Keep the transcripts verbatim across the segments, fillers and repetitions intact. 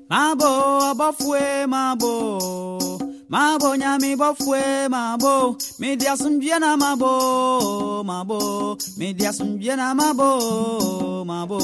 Mabo, abafwe, mabo. Mabo, nyami, bafwe, mabo. Media sumbiana, mabo, mabo. Media sumbiana, mabo, mabo.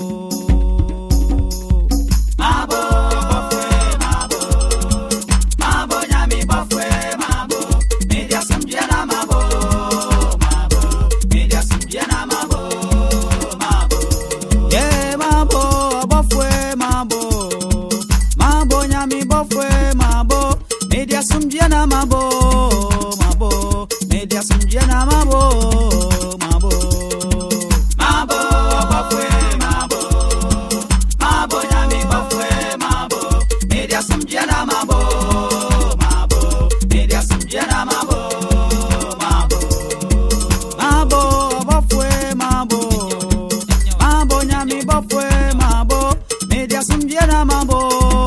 Mabo, bafwe, mabo. Mabo, nyami, bafwe, mabo. Media sumbiana, mabo, mabo. Media sumbiana, mabo, mabo. Yeah, mabo, abafwe, mabo. Mabo nyami bofwe mabo media sumjana mabo mabo media sumjana mabo mabo mabo bofwe mabo mabo nyami bofwe mabo media sumjana mabo mabo media sumjana mabo mabo mabo bofwe mabo mabo nyami bofwe mabo media sumjana mabo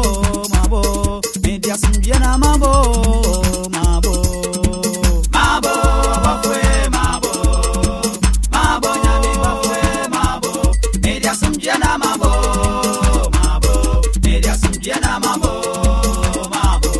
media sumbiana mabo mabo mabo bafwe mabo mabo nyami bafwe mabo media sumbiana mabo mabo media sumbiana mabo mabo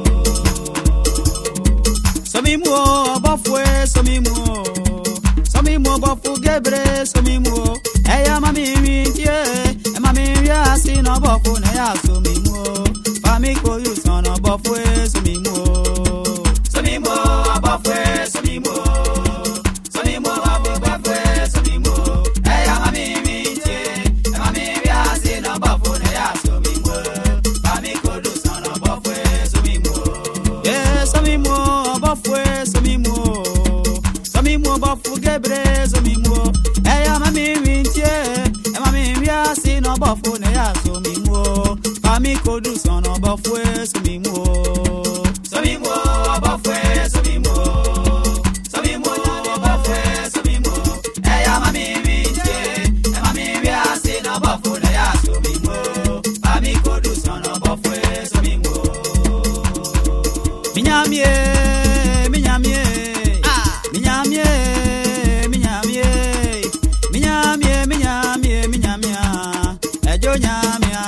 somimuo bafwe somimuo somimuo bafu gebre somimuo eya mami wintie e mami wiasi no bafu na ya somimuo Famiko you son of Buffwe, Samimo, Samimo, Buffwe, Samimo, Samimo, Buffwe, Samimo, hey, I'm a mimi, I'm a mimi, I see no Buffwe, Samimo, Famiko you son of Buffwe, Samimo, yes, Samimo, Buffwe, Samimo, Samimo, Buffwe, Gebre, Samimo, hey, I'm a mimi, I'm a mimi, I see no Buffwe, Samimo. Famiko do son of Buffwe, Samimo, Samimo, Buffwe, Samimo, Samimo, Buffwe, Samimo. Hey, I'm a mimi, I'm a mimi, I see no Buffwe, Samimo. Famiko do son of Buffwe, Samimo. Minyamie, minyamie, minyamie, minyamie, minyamie, minyamie, minyamia, ejo nyamia.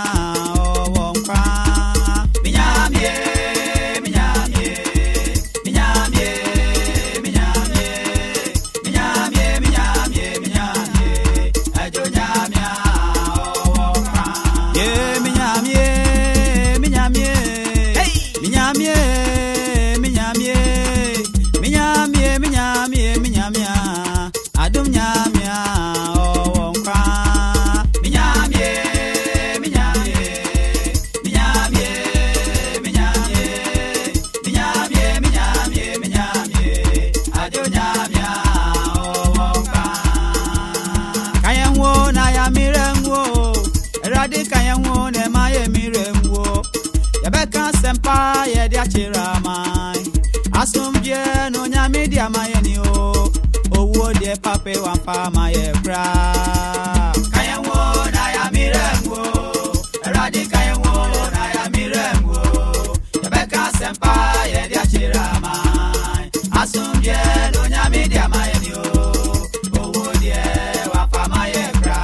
Sempa ye dia chiramai asumje no nyame dia mayeni o owo de pape wan pa maye kra kayenwo na ya mirenwo eradi kayenwo na ya mirenwo yebeka sempa ye dia chiramai asumje no nyame dia mayeni o owo de wan pa maye kra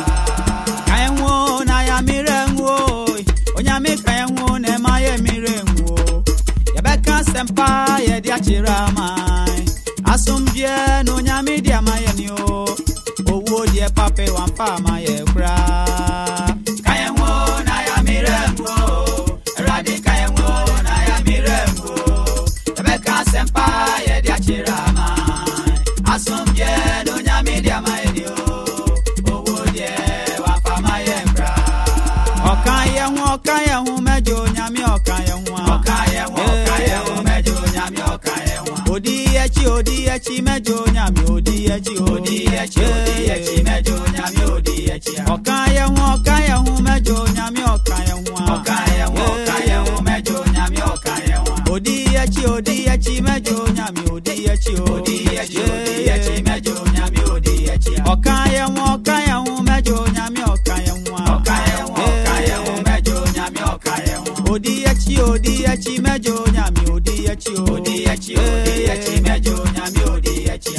kayenwo na ya mirenwo onyame kayenwo ne maye mirenwo yebeka sempa ye dia chiramai asumje no nyame dia maye ni o owo die pape wan pa maye kra kayenwo na ya mirenwo eradi kayenwo na ya mirenwo yebeka sempa ye dia chiramai asumje no nyame dia maye ni o owo die wan pa maye kra okayenwo okayenwo mejo nyame okayenwo okayenwo okayenwo mejo nyame okayenwo odi echi odi echi mejo nyame odi echi odi echi odi echi mejo nyame odi echi okayenwo okayenwo mejo nyame okayenwo okayenwo okayenwo mejo nyame okayenwo odi echi odi echi mejo nyame odi echi odi echi odi echi mejo nyame odi echi okayenwo okayenwo mejo nyame okayenwo okayenwo okayenwo mejo nyame okayenwo odi echi odi echi mejo nyame odi echi odi echi odi echi mejo nyame odi echi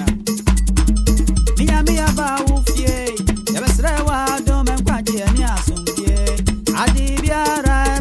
minyame aba ufie yebesrewa do menkwaje ni asumdie adi biara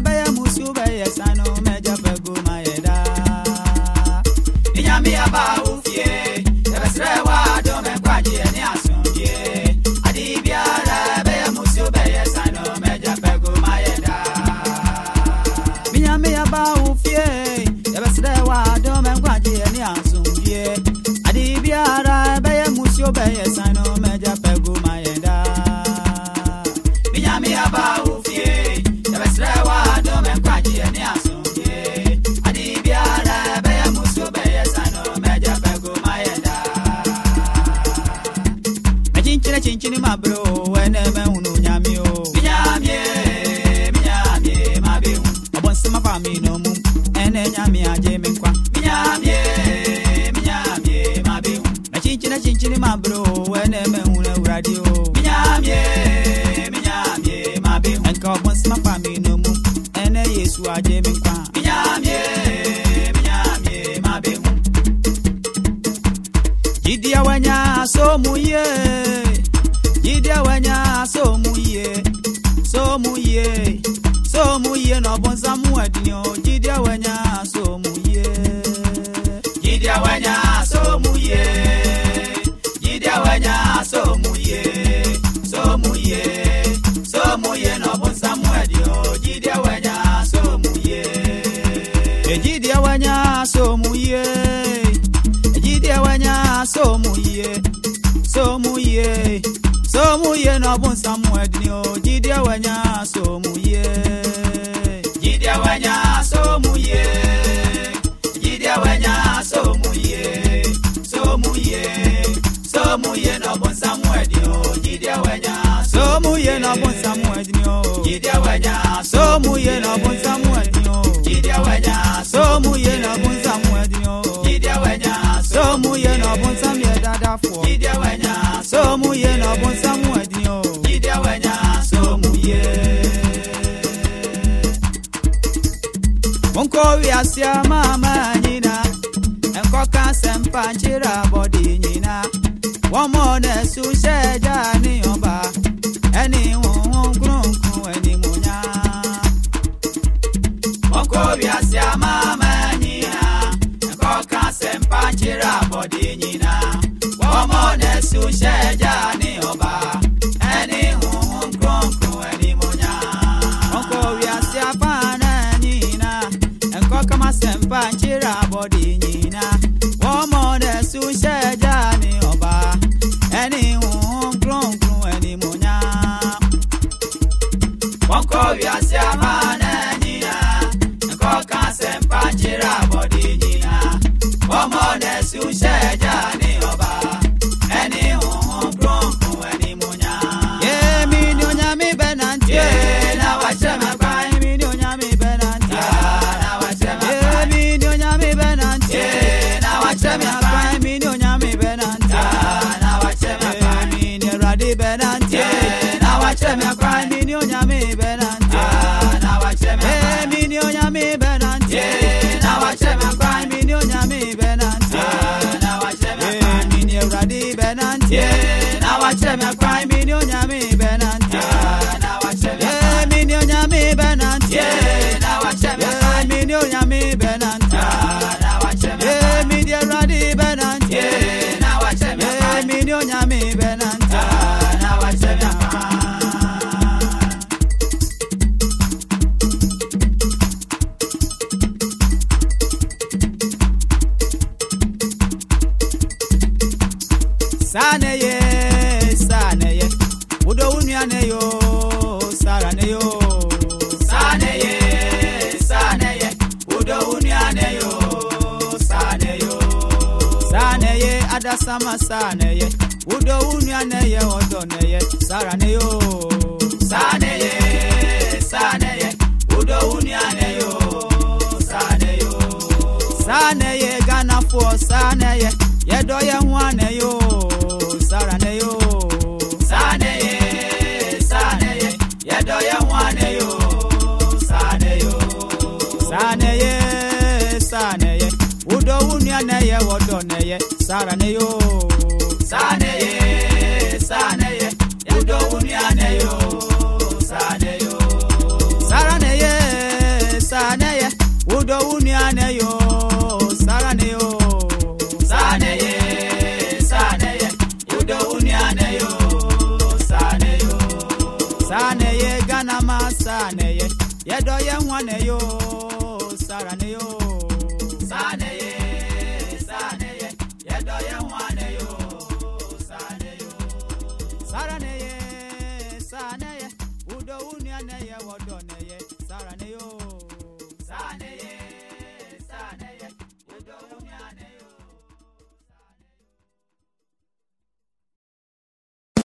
sano meja pegu mayenda. Minyami aba ufie, yabesre wa do me kwaji eni asunye. Adi biara be musu be sano meja pegu mayenda. Chinchine chinchine ma bro, ene me unu nyami o. Minyami, minyami ma be unu. Obon sima fami no mu, ene nyami aje me kwa. Minyami, minyami ma be unu. Chinchine chinchine ma bro, ene me unu radio. Minyami, minyami ma be unu. Enka obon sima fami no mu, ene Yesu aje me kwa. Minyami, minyami ma be unu. Jidia wanya so muye. Jidia wanya so muye, so muye, so muye no bonza muadnyo. Jidia wanya so muye, Jidia wanya so muye, Jidia wanya so muye, so muye, so muye no bonza muadnyo. Jidia wanya so muye, Jidia wanya so muye, Jidia wanya so muye, so muye. So muye no bon Samuel ni o Jidia wanya so muye Jidia wanya so muye Jidia wanya so muye so muye so muye no bon Samuel ni o Jidia wanya so muye no bon Samuel ni o Jidia wanya so muye no bon Samuel ni o Jidia wanya so muye no bon Samuel ni o Jidia wanya so muye no bon Samuel dada fo Jidia wanya so muye no bon Samuel ni o Jidia wanya so muye Onko wi asia mama nyina enko kan sempa nchira body nyina won mo na su sheja ni oba eni won kronkron eni munya Onko wi asia mama nyina enko kan sempa nchira body nyina Omo ne su sheja ni oba eni hun kronkron eni munya Onko wi asia pana nyina enko kama sempa nchira body nyina Omo ne su sheja ni oba eni hun kronkron eni munya Onko wi asia pana nyina enko kama sempa nchira body nyina Omo ne su sheja ni oba Eni hon bronco eni munya Ye mi nyonya mi benanti Ye na wachema kwa mi nyonya mi benanti Na wachema Ye mi nyonya mi benanti Ye na wachema kwa mi nyonya mi benanti Na wachema kwa mi nyoradi benanti Ye na wachema kwa mi nyonya mi benanti Na wachema Ye mi nyonya mi benanti Ye na wachema kwa mi nyonya mi benanti Na wachema kwa mi nyoradi benanti Na wachema kwa mi nyonya mi benanti Na wachema Ye mi nyonya mi benanti Na wachema kwa mi nyonya mi benanti Na wachema Ye mi nyoradi benanti Na wachema Ye mi nyonya mi benanti Na wachema Sane ye, sane ye, udo unyane yo, sarane yo. Sane ye, sane ye, udo unyane yo, sane yo. Sane ye, adasama sane ye, udo unyane ye, odone ye, sarane yo. Sane ye, sane ye, udo unyane yo, sane yo. Sane ye, Ghana for sane ye, yedo ye mwane yo. Sarane yo, sane ye, sane ye, yedo ye mwane yo, sane yo, sane ye, sane ye, udo unyane ye, wodone ye, sarane yo, sane ye, sane ye, udo unyane yo, sane yo, sarane ye, sane ye, udo unyane yo, sarane yo, sane ye. Sane ye Ghana ma sane ye yedo ye mwane yo sarane yo